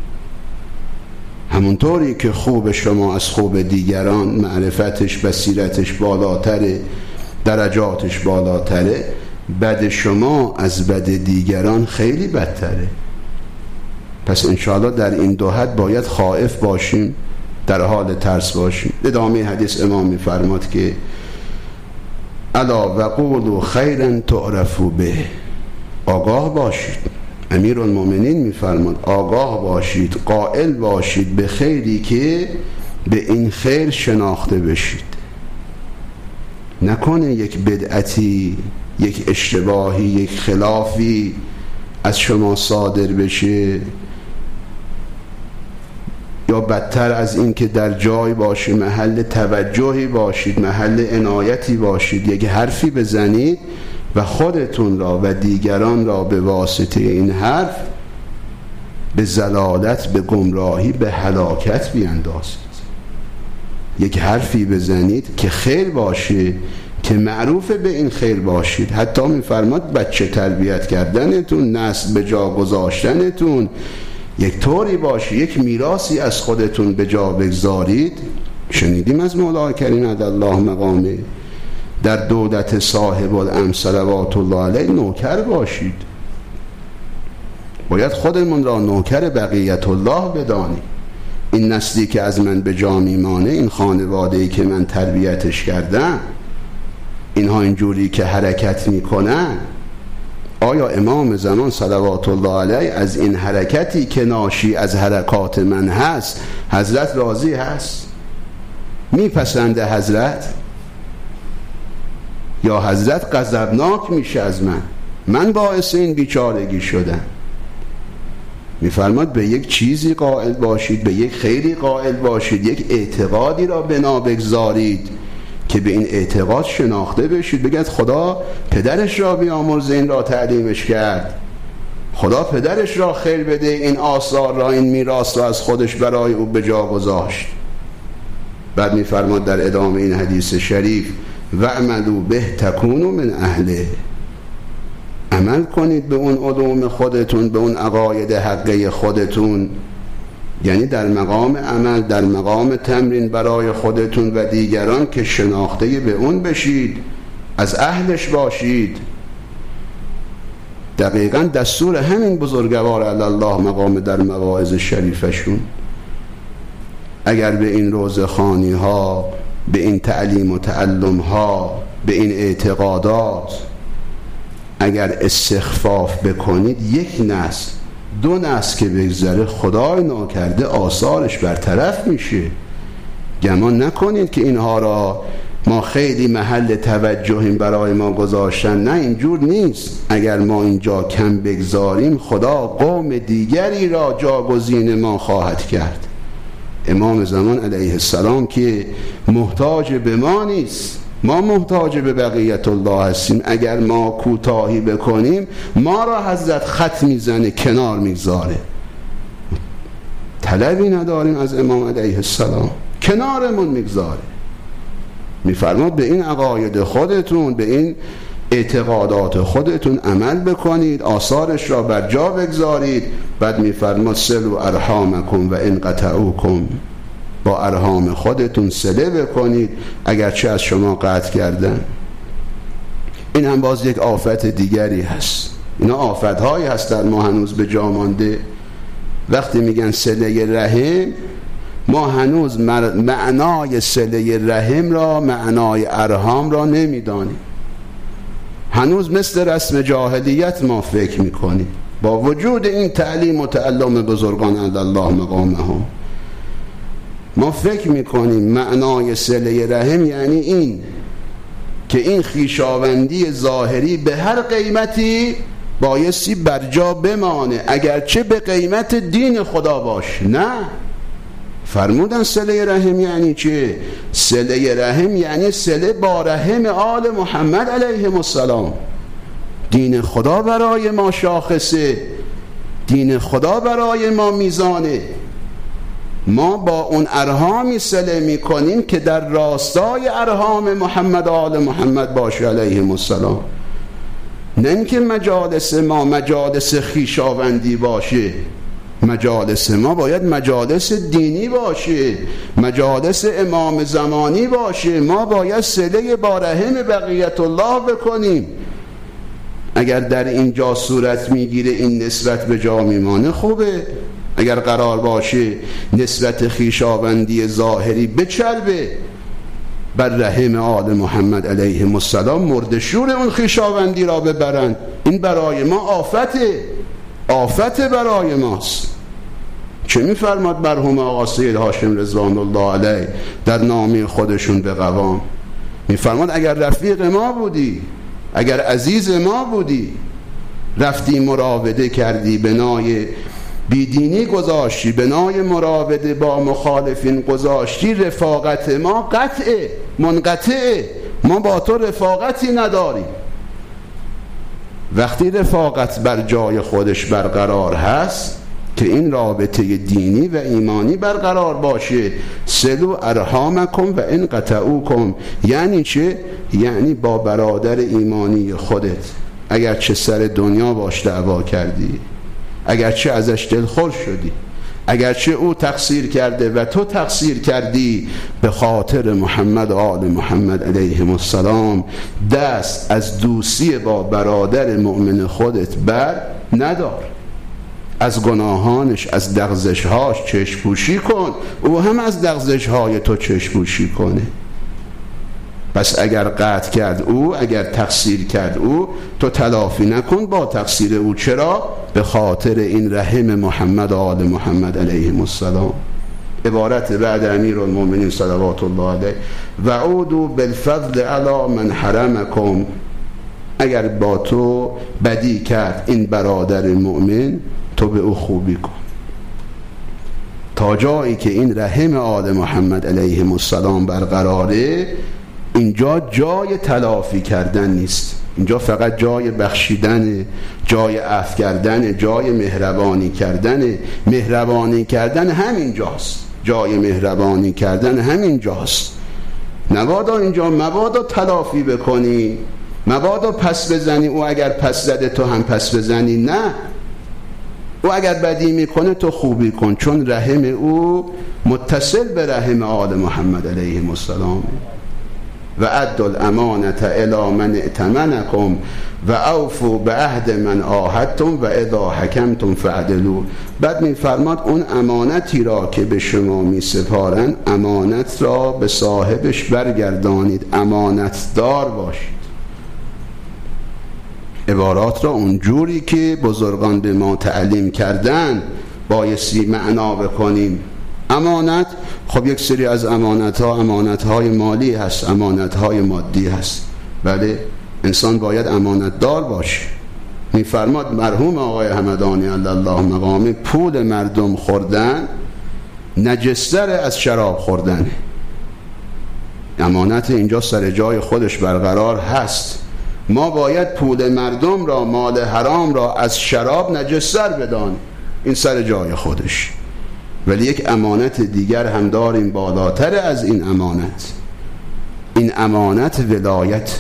همونطوری که خوب شما از خوب دیگران معرفتش، بصیرتش بالاتره، درجاتش بالاتره، بد شما از بد دیگران خیلی بدتره. پس انشاءالله در این دو حد باید خائف باشیم، در حال ترس باشیم. ادامه حدیث امام میفرماد که الا وقولوا خیرا تعرفوا به، آگاه باشید. امیرالمومنین میفرماد آگاه باشید، قائل باشید به خیری که به این خیر شناخته بشید. نکنه یک بدعتی، یک اشتباهی، یک خلافی از شما صادر بشه، یا بدتر از این که در جای باشه، محل توجهی باشید، محل عنایتی باشید، یک حرفی بزنید و خودتون را و دیگران را به واسطه این حرف به ضلالت، به گمراهی، به هلاکت بیندازید. یک حرفی بزنید که خیر باشه، که معروف به این خیر باشید. حتی میفرماد بچه تربیت کردنتون، نسل به جا گذاشتنتون یک طوری باشه، یک میراثی از خودتون به جا بگذارید. شنیدیم از مولا کریم علی الله مقامه در دولت صاحب الامر صلوات الله علیه نوکر باشید. باید خودمون را نوکر بقیت الله بدانیم. این نسلی که از من به جا میمانه، این خانواده‌ای که من تربیتش کردم، اینها اینجوری که حرکت میکنن، آیا امام زمان صلوات الله علیه از این حرکتی که ناشی از حرکات من هست حضرت راضی هست؟ میپسنده حضرت؟ یا حضرت غضبناک میشه از من باعث این بیچارگی شدم؟ میفرماد به یک چیزی قائل باشید، به یک خیری قائل باشید، یک اعتقادی را بنا بگذارید که به این اعتقاد شناخته بشید. بگید خدا پدرش را بیامرزه، این را تعلیمش کرد، خدا پدرش را خیر بده، این آثار را، این میراث را از خودش برای او به جا گذاشت. بعد میفرماد در ادامه این حدیث شریف وعملوا به تکونوا من اهله، عمل کنید به اون علوم خودتون، به اون عقاید حقه خودتون، یعنی در مقام عمل، در مقام تمرین برای خودتون و دیگران که شناخته به اون بشید، از اهلش باشید. دقیقاً دستور همین بزرگوار علی الله مقام در مواعظ شریفشون. اگر به این روزخوانی ها، به این تعلیم و تعلم ها، به این اعتقادات اگر استخفاف بکنید، یک نسل، دو نسل که بگذره، خدای ناکرده آثارش برطرف میشه. گمان نکنید که اینها را ما خیلی محل توجهیم برای ما گذاشتن. نه، اینجور نیست. اگر ما اینجا کم بگذاریم، خدا قوم دیگری را جاگزین ما خواهد کرد. امام زمان علیه السلام که محتاج به ما نیست، ما محتاج به بقیت الله هستیم. اگر ما کوتاهی بکنیم، ما را حضرت خط میزنه، کنار میگذاره. طلبی نداریم از امام علیه السلام، کنارمون میگذاره. میفرماد به این عقاید خودتون، به این اعتقادات خودتون عمل بکنید، آثارش را بر جا بگذارید. بعد میفرماد صلوا ارحامکم و ان قطعوکم، با ارحام خودتون صله بکنید اگرچه از شما قطع کردن. این هم باز یک آفت دیگری هست. اینا آفت‌هایی هست در ما هنوز به جا مانده. وقتی میگن صله رحم، ما هنوز معنای صله رحم را، معنای ارحام را نمیدانیم. هنوز مثل رسم جاهلیت ما فکر میکنیم، با وجود این تعلیم و تعلم بزرگان علی الله مقامهم. ما فکر میکنیم معنای صله رحم یعنی این که این خویشاوندی ظاهری به هر قیمتی بایستی بر جا بمانه، اگرچه به قیمت دین خدا باشه. نه، فرمودن صله رحم یعنی چه؟ صله رحم یعنی صله با رحم آل محمد علیهم السلام. دین خدا برای ما شاخصه، دین خدا برای ما میزانه. ما با اون ارحامی صله میکنیم که در راستای ارحام محمد آل محمد باشه علیهم السلام. نه اینکه مجالس ما مجالس خویشاوندی باشه. مجالس ما باید مجالس دینی باشه، مجالس امام زمانی باشه. ما باید صله با رحم بقیت الله بکنیم. اگر در اینجا صورت میگیره این نسبت به جا میمانه، خوبه. اگر قرار باشه نسبت خویشاوندی ظاهری بچلبه بر رحم آل محمد علیهم السلام، مرد شور اون خویشاوندی را ببرند، این برای ما آفت برای ماست. چه میفرماد مرحوم آقا سید هاشم رضوان الله علیه در نامه خودشون به قوام؟ میفرماد اگر رفیق ما بودی، اگر عزیز ما بودی، رفتی مراوده کردی، بنای بیدینی گذاشتی، بنای مراوده با مخالفین گذاشتی، رفاقت ما قطعه، منقطعه، ما با تو رفاقتی نداریم. وقتی رفاقت بر جای خودش برقرار هست که این رابطه دینی و ایمانی برقرار باشه، سلو ارحامکم و ان قطعوکم. یعنی چه؟ یعنی با برادر ایمانی خودت اگر چه سر دنیا باش دعوا کردی، اگر چه ازش دلخور شدی، اگر چه او تقصیر کرده و تو تقصیر کردی، به خاطر محمد و آل محمد علیهم السلام دست از دوستی با برادر مؤمن خودت بر ندار. از گناهانش، از دغزش‌هاش چشم‌پوشی کن، او هم از دغزش‌های تو چشم‌پوشی کنه. پس اگر قطع کرد او، اگر تقصیر کرد او، تو تلافی نکن با تقصیر او. چرا؟ به خاطر این رحم محمد و آل محمد علیهم السلام. عبارت بعد امیرالمؤمنین صلوات الله علیه: وعودوا بالفضل علی من حرمکم. اگر با تو بدی کرد این برادر مؤمن، تو به او خوبی کن تا جایی که این رحم آل محمد علیهم السلام برقراره. اینجا جای تلافی کردن نیست، اینجا فقط جای بخشیدن، جای عفو کردن، جای مهربانی کردن. مهربانی کردن همینجاست، جای مهربانی کردن همینجاست. نبادا اینجا مبادا تلافی بکنی، مبادا پس بزنی، او اگر پس زده تو هم پس بزنی. نه، او اگر بدی میکنه تو خوبی کن، چون رحم او متصل به رحم آل محمد علیهم السلام. و ادوا الامانة الی من ائتمنکم و اوفوا بعهد من عاهدتم و اذا حکمتم فاعدلوا. بعد میفرماد اون امانتی را که به شما میسپارند، امانت را به صاحبش برگردانید، امانتدار باشید. عبارات را اونجوری که بزرگان به ما تعلیم کردن بایستی معنا بکنیم. امانت، خب یک سری از امانت‌های مالی هست، امانت‌های مادی هست. بله، انسان باید امانتدار باشه. میفرماد مرحوم آقای همدانی علی الله مقامه: پول مردم خوردن نجستر از شراب خوردن. امانت اینجا سر جای خودش برقرار هست. ما باید پول مردم را، مال حرام را از شراب نجستر بدانیم، این سر جای خودش. ولی یک امانت دیگر هم داریم بالاتر از این امانت. این امانت ولایت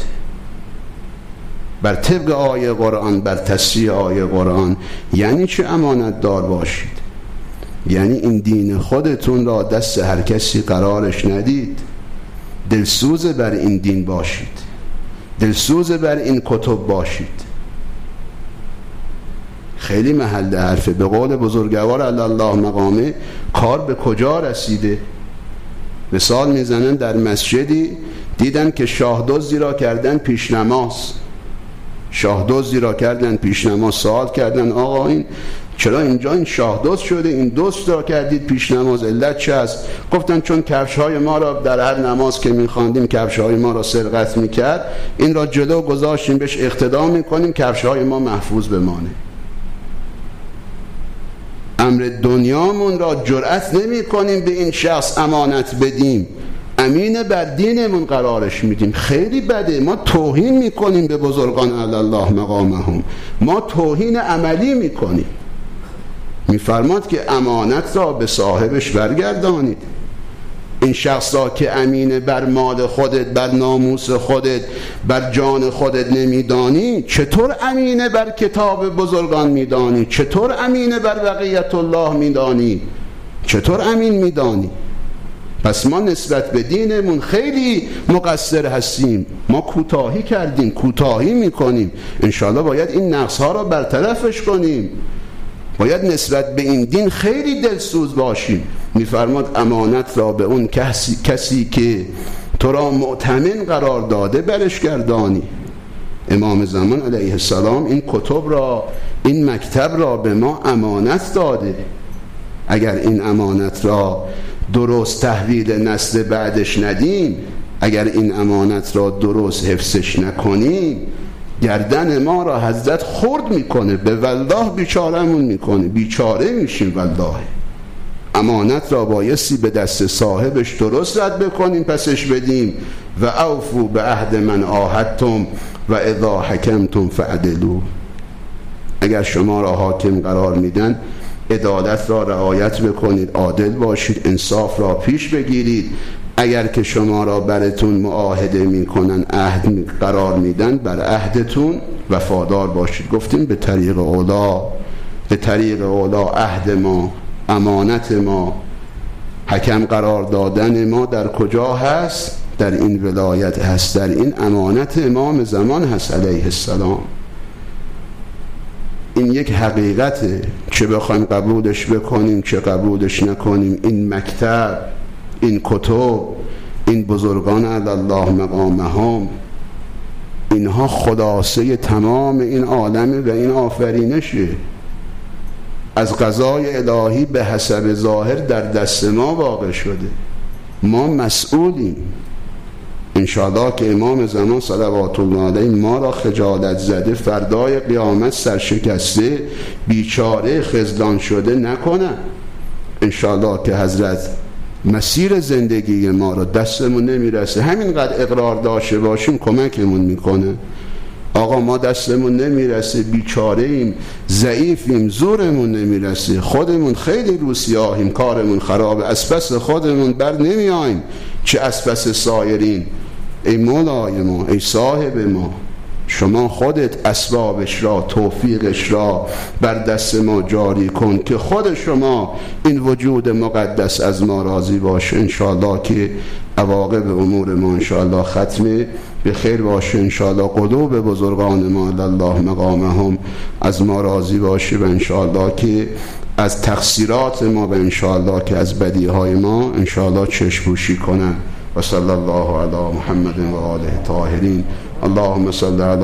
بر طبق آیه قرآن، بر تصریح آیه قرآن. یعنی چه امانت دار باشید؟ یعنی این دین خودتون را دست هر کسی قرارش ندید، دلسوز بر این دین باشید، دلسوز بر این کتب باشید. خیلی محل حرفه. به قول بزرگوار علی الله مقامه کار به کجا رسیده؟ مثال میزنن در مسجدی دیدن که شاه دزدی را کردن پیش نماز، شاه دزدی را کردن پیش نماز. سوال کردن آقا این چرا اینجا این شاه دزد شده، این دزد را کردید پیش نماز، علت چه است؟ گفتن چون کفش‌های ما را در هر نماز که می‌خواندیم کفش‌های ما را سرقت می‌کرد، این را جلو گذاشتیم بهش اقتدا می‌کنیم کفش‌های ما محفوظ بمانه. امر دنیامون را جرأت نمی کنیم به این شخص امانت بدیم، امین بر دینمون قرارش میدیم. خیلی بده. ما توهین میکنیم به بزرگان علی الله مقامهم، ما توهین عملی میکنیم. میفرماد که امانت را به صاحبش برگردانید. این شخص را که امین بر مال خودت، بر ناموس خودت، بر جان خودت نمیدانی، چطور امین بر کتاب بزرگان میدانی؟ چطور امین بر بقیت الله میدانی؟ چطور امین میدانی؟ پس ما نسبت به دینمون خیلی مقصر هستیم. ما کوتاهی کردیم، کوتاهی میکنیم. انشاءالله باید این نقصها را برطرفش کنیم. باید نسبت به این دین خیلی دلسوز باشیم. میفرماد امانت را به اون کسی که تو را مؤتمن قرار داده برش گردانی. امام زمان علیه السلام این کتب را، این مکتب را به ما امانت داده. اگر این امانت را درست تحویل نسل بعدش ندیم، اگر این امانت را درست حفظش نکنیم گردن ما را حضرت خرد میکنه، به والله بیچارمون میکنه، بیچاره میشیم. والله امانت را بایستی به دست صاحبش درست رد بکنیم پسش بدیم. و اوفوا به عهد من عاهدتم و اذا حکمتم فعدلوا. اگر شما را حاکم قرار میدن عدالت را رعایت بکنید، عادل باشید، انصاف را پیش بگیرید. اگر که شما را براتون معاهده میکنن، عهد قرار میدن، بر عهدتون وفادار باشید. گفتیم به طریق اولا، به طریق اولا عهد ما، امانت ما، حکم قرار دادن ما در کجا هست؟ در این ولایت هست، در این امانت امام زمان هست علیه السلام. این یک حقیقته، چه بخوایم قبولش بکنیم چه قبولش نکنیم. این مکتب، این کتب، این بزرگان علی الله مقامهم، اینها خلاصه تمام این عالمه و این آفرینشه. از قضای الهی به حسب ظاهر در دست ما واقع شده، ما مسئولیم. انشاءالله که امام زمان صلوات الله علیه ما را خجالت زده، فردای قیامت سرشکسته، بیچاره، خذلان شده نکنه. انشاءالله که حضرت مسیر زندگی ما را، دستمون نمیرسه، همینقدر اقرار داشته باشیم کمکمون میکنه. آقا ما دستمون نمیرسه، بیچاره ایم، ضعیفیم، زورمون نمیرسه، خودمون خیلی روسیاهیم، کارمون خرابه، از پس خودمون بر نمیاییم، چه از پس سایرین. ای مولای ما، ای صاحب ما، شما خودت اسبابش را، توفیقش را بر دست ما جاری کن که خود شما این وجود مقدس از ما راضی باشه. انشاءالله که عواقب امور ما انشاءالله ختمه به خیر باشه. انشاءالله قلوب بزرگان ما الله مقامهم از ما راضی باشه و انشاءالله که از تقصیرات ما و انشاءالله که از بدیهای ما انشاءالله چشم‌پوشی کنن. و صلی الله علی محمد و آله طاهرین. اللهم صل علی